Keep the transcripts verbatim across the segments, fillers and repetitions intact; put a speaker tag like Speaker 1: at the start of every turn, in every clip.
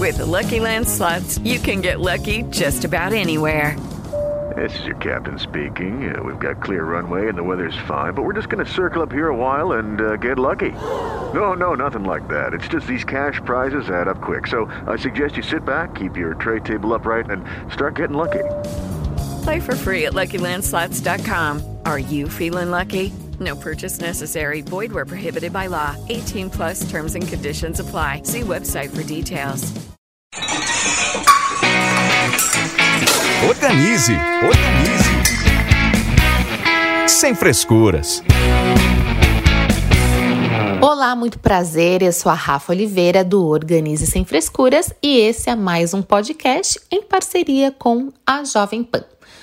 Speaker 1: With the Lucky Land Slots, you can get lucky just about anywhere.
Speaker 2: This is your captain speaking. Uh, we've got clear runway and the weather's fine, but we're just going to circle up here a while and uh, get lucky. No, no, nothing like that. It's just these cash prizes add up quick. So I suggest you sit back, keep your tray table upright, and start getting lucky.
Speaker 1: Play for free at Lucky Land Slots dot com. Are you feeling lucky? No purchase necessary. Void where prohibited by law. eighteen plus terms and conditions apply. See website for details.
Speaker 3: Organize, organize. Sem frescuras.
Speaker 4: Olá, muito prazer. Eu sou a Rafa Oliveira do Organize Sem Frescuras e esse é mais um podcast em parceria com a Jovem Pan.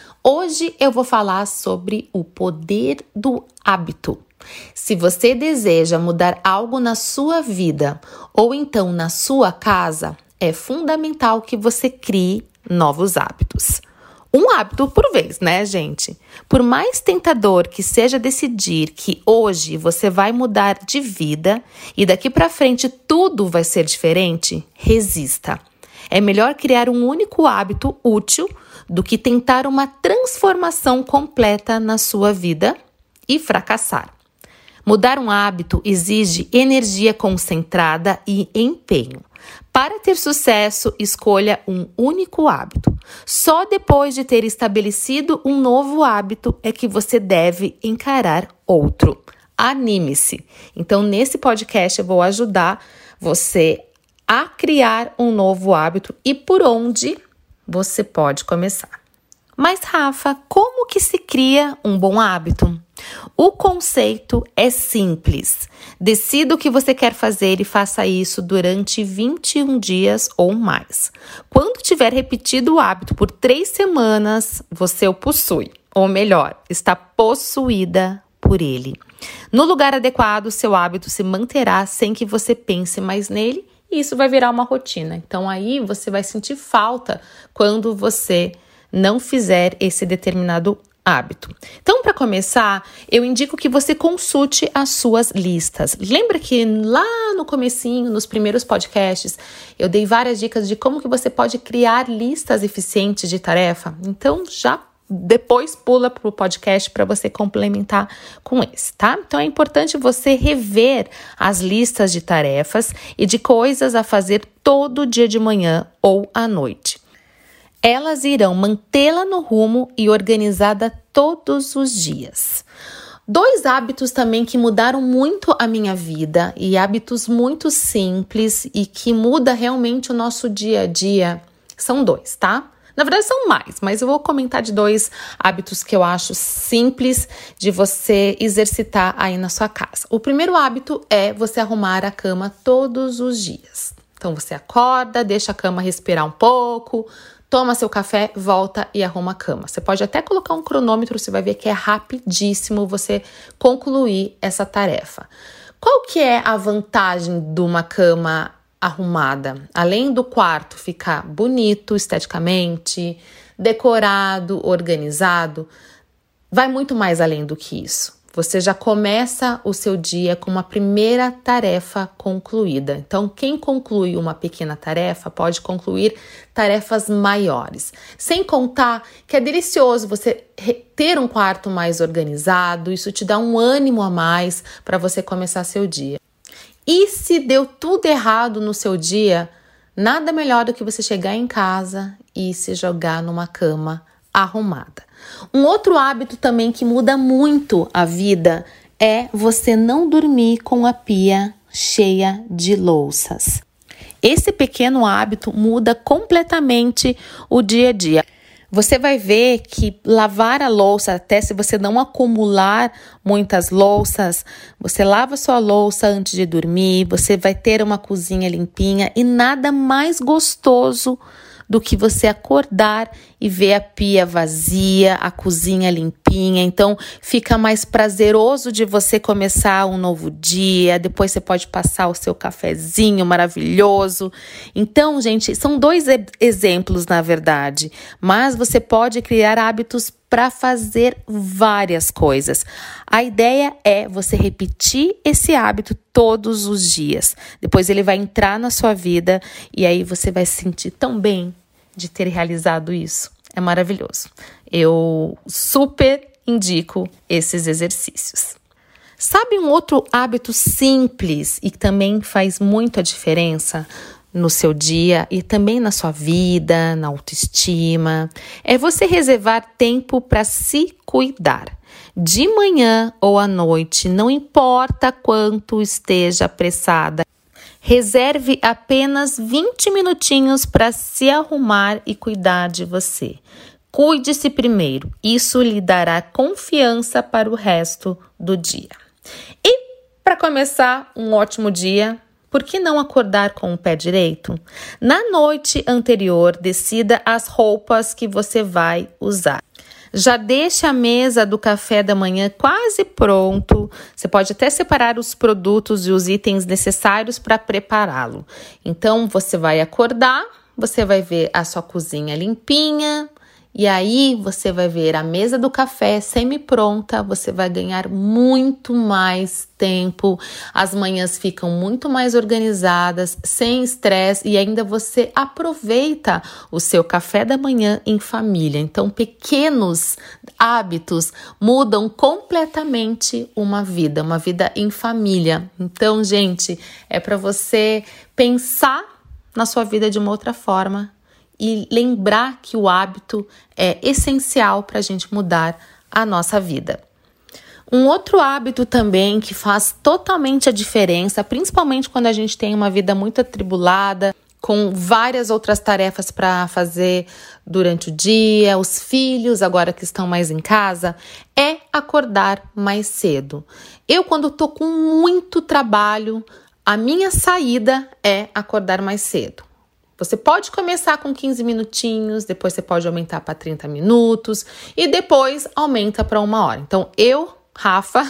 Speaker 4: Hoje eu vou falar sobre o poder do hábito. Se você deseja mudar algo na sua vida ou então na sua casa, é fundamental que você crie novos hábitos. Um hábito por vez, né, gente? Por mais tentador que seja decidir que hoje você vai mudar de vida e daqui para frente tudo vai ser diferente, resista. É melhor criar um único hábito útil do que tentar uma transformação completa na sua vida e fracassar. Mudar um hábito exige energia concentrada e empenho. Para ter sucesso, escolha um único hábito. Só depois de ter estabelecido um novo hábito é que você deve encarar outro. Anime-se! Então, nesse podcast, eu vou ajudar você a criar um novo hábito e por onde você pode começar. Mas, Rafa, como que se cria um bom hábito? O conceito é simples. Decida o que você quer fazer e faça isso durante vinte e um dias ou mais. Quando tiver repetido o hábito por três semanas, você o possui. Ou melhor, está possuída por ele. No lugar adequado, seu hábito se manterá sem que você pense mais nele e isso vai virar uma rotina. Então aí você vai sentir falta quando você não fizer esse determinado hábito. Então, para começar, eu indico que você consulte as suas listas. Lembra que lá no comecinho, nos primeiros podcasts, eu dei várias dicas de como que você pode criar listas eficientes de tarefa? Então, já depois pula para o podcast para você complementar com esse, tá? Então, é importante você rever as listas de tarefas e de coisas a fazer todo dia de manhã ou à noite. Elas irão mantê-la no rumo e organizada todos os dias. Dois hábitos também que mudaram muito a minha vida e hábitos muito simples e que muda realmente o nosso dia a dia são dois, tá? Na verdade são mais, mas eu vou comentar de dois hábitos que eu acho simples de você exercitar aí na sua casa. O primeiro hábito é você arrumar a cama todos os dias. Então você acorda, deixa a cama respirar um pouco, toma seu café, volta e arruma a cama. Você pode até colocar um cronômetro, você vai ver que é rapidíssimo você concluir essa tarefa. Qual que é a vantagem de uma cama arrumada? Além do quarto ficar bonito esteticamente, decorado, organizado, vai muito mais além do que isso. Você já começa o seu dia com uma primeira tarefa concluída. Então, quem conclui uma pequena tarefa pode concluir tarefas maiores. Sem contar que é delicioso você ter um quarto mais organizado, isso te dá um ânimo a mais para você começar seu dia. E se deu tudo errado no seu dia, nada melhor do que você chegar em casa e se jogar numa cama arrumada. Um outro hábito também que muda muito a vida é você não dormir com a pia cheia de louças. Esse pequeno hábito muda completamente o dia a dia. Você vai ver que lavar a louça, até se você não acumular muitas louças, você lava sua louça antes de dormir, você vai ter uma cozinha limpinha e nada mais gostoso do que você acordar e vê a pia vazia, a cozinha limpinha. Então fica mais prazeroso de você começar um novo dia. Depois você pode passar o seu cafezinho maravilhoso. Então, gente, são dois e- exemplos na verdade, mas você pode criar hábitos para fazer várias coisas. A ideia é você repetir esse hábito todos os dias. Depois ele vai entrar na sua vida e aí você vai se sentir tão bem de ter realizado isso. É maravilhoso. Eu super indico esses exercícios. Sabe um outro hábito simples e que também faz muita diferença no seu dia e também na sua vida, na autoestima? É você reservar tempo para se cuidar. De manhã ou à noite, não importa quanto esteja apressada, reserve apenas vinte minutinhos para se arrumar e cuidar de você. Cuide-se primeiro, isso lhe dará confiança para o resto do dia. E para começar um ótimo dia, por que não acordar com o pé direito? Na noite anterior, decida as roupas que você vai usar. Já deixe a mesa do café da manhã quase pronto. Você pode até separar os produtos e os itens necessários para prepará-lo. Então, você vai acordar, você vai ver a sua cozinha limpinha, e aí você vai ver a mesa do café semi-pronta, você vai ganhar muito mais tempo, as manhãs ficam muito mais organizadas, sem estresse e ainda você aproveita o seu café da manhã em família. Então, pequenos hábitos mudam completamente uma vida, uma vida em família. Então, gente, é para você pensar na sua vida de uma outra forma e lembrar que o hábito é essencial para a gente mudar a nossa vida. Um outro hábito também que faz totalmente a diferença, principalmente quando a gente tem uma vida muito atribulada, com várias outras tarefas para fazer durante o dia, os filhos agora que estão mais em casa, é acordar mais cedo. Eu, quando estou com muito trabalho, a minha saída é acordar mais cedo. Você pode começar com quinze minutinhos, depois você pode aumentar para trinta minutos e depois aumenta para uma hora. Então, eu, Rafa,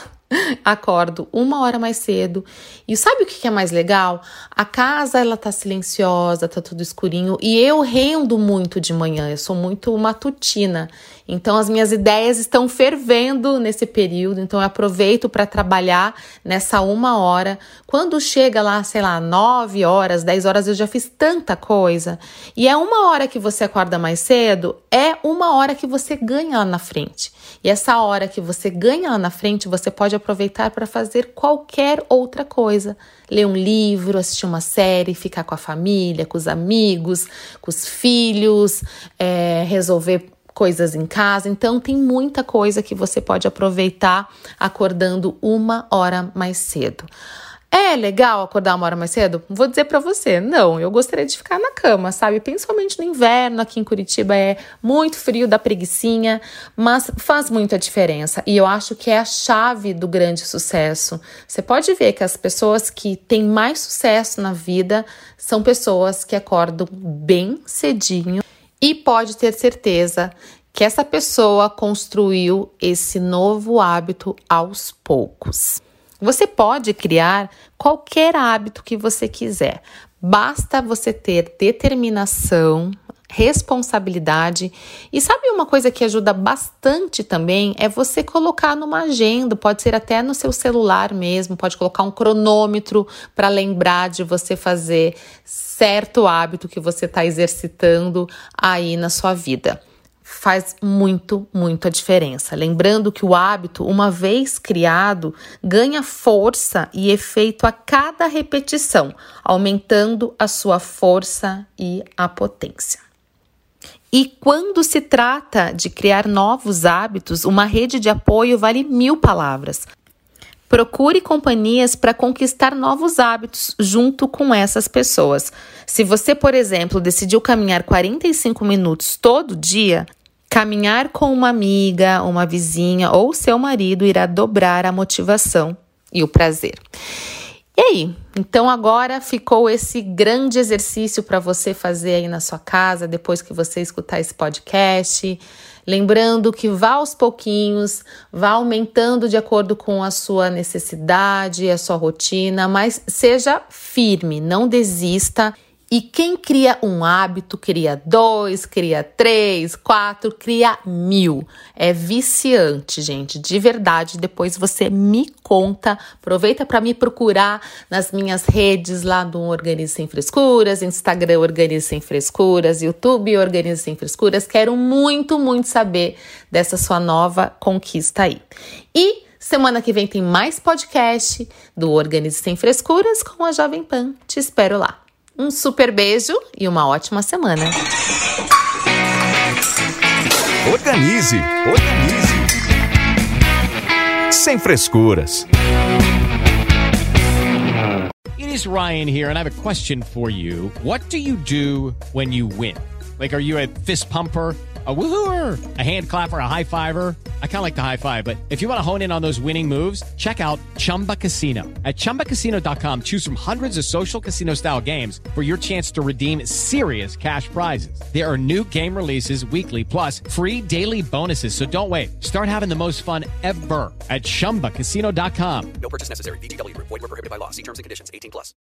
Speaker 4: acordo uma hora mais cedo. E sabe o que é mais legal? A casa, ela tá silenciosa, tá tudo escurinho. E eu rendo muito de manhã, eu sou muito matutina. Então, as minhas ideias estão fervendo nesse período. Então, eu aproveito para trabalhar nessa uma hora. Quando chega lá, sei lá, nove horas, dez horas, eu já fiz tanta coisa. E é uma hora que você acorda mais cedo, é uma hora que você ganha lá na frente. E essa hora que você ganha lá na frente, você pode aproveitar para fazer qualquer outra coisa. Ler um livro, assistir uma série, ficar com a família, com os amigos, com os filhos, é, resolver coisas em casa. Então, tem muita coisa que você pode aproveitar acordando uma hora mais cedo. É legal acordar uma hora mais cedo? Vou dizer pra você, não, eu gostaria de ficar na cama, sabe? Principalmente no inverno, aqui em Curitiba é muito frio, dá preguicinha, mas faz muita diferença. E eu acho que é a chave do grande sucesso. Você pode ver que as pessoas que têm mais sucesso na vida são pessoas que acordam bem cedinho e pode ter certeza que essa pessoa construiu esse novo hábito aos poucos. Você pode criar qualquer hábito que você quiser. Basta você ter determinação, responsabilidade. E sabe uma coisa que ajuda bastante também? É você colocar numa agenda, pode ser até no seu celular mesmo, pode colocar um cronômetro para lembrar de você fazer certo hábito que você está exercitando aí na sua vida. Faz muito, muito a diferença. Lembrando que o hábito, uma vez criado, ganha força e efeito a cada repetição, aumentando a sua força e a potência. E quando se trata de criar novos hábitos, uma rede de apoio vale mil palavras. Procure companhias para conquistar novos hábitos junto com essas pessoas. Se você, por exemplo, decidiu caminhar quarenta e cinco minutos todo dia, caminhar com uma amiga, uma vizinha ou seu marido irá dobrar a motivação e o prazer. E aí? Então agora ficou esse grande exercício para você fazer aí na sua casa, depois que você escutar esse podcast. Lembrando que vá aos pouquinhos, vá aumentando de acordo com a sua necessidade, a sua rotina, mas seja firme, não desista. E quem cria um hábito, cria dois, cria três, quatro, cria mil. É viciante, gente, de verdade. Depois você me conta. Aproveita para me procurar nas minhas redes lá do Organize Sem Frescuras, Instagram Organize Sem Frescuras, YouTube Organize Sem Frescuras. Quero muito, muito saber dessa sua nova conquista aí. E semana que vem tem mais podcast do Organize Sem Frescuras com a Jovem Pan. Te espero lá. Um super beijo e uma ótima semana.
Speaker 3: Organize, organize. Sem frescuras.
Speaker 5: It is Ryan here, and I have a question for you. What do you do when you win? Like, are you a fist pumper, a woohooer, a hand clapper, a high fiver? I kind of like the high five, but if you want to hone in on those winning moves, check out Chumba Casino. At chumba casino dot com, choose from hundreds of social casino style games for your chance to redeem serious cash prizes. There are new game releases weekly, plus free daily bonuses. So don't wait. Start having the most fun ever at chumba casino dot com.
Speaker 6: No purchase necessary. V G W Group. Void where prohibited by law. See terms and conditions. eighteen plus.